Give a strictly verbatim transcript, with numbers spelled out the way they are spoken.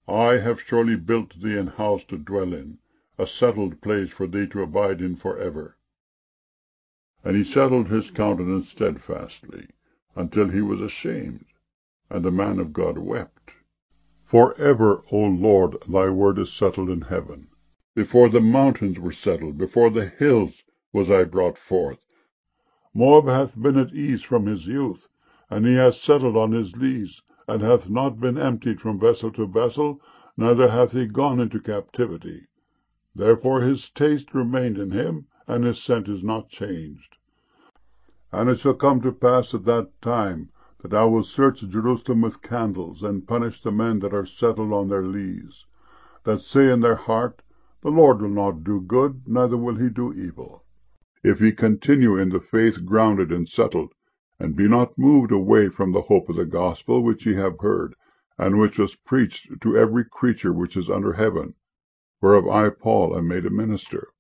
I have surely built thee an house to dwell in, a settled place for thee to abide in for ever. And he settled his countenance steadfastly, until he was ashamed, and the man of God wept. For ever, O Lord, thy word is settled in heaven. Before the mountains were settled, before the hills was I brought forth. Moab hath been at ease from his youth, and he hath settled on his lees, and hath not been emptied from vessel to vessel, neither hath he gone into captivity. Therefore his taste remained in him, and his scent is not changed. And it shall come to pass at that time, that I will search Jerusalem with candles, and punish the men that are settled on their lees, that say in their heart, The Lord will not do good, neither will he do evil. If ye continue in the faith grounded and settled, and be not moved away from the hope of the gospel which ye have heard, and which was preached to every creature which is under heaven, whereof I Paul am made a minister.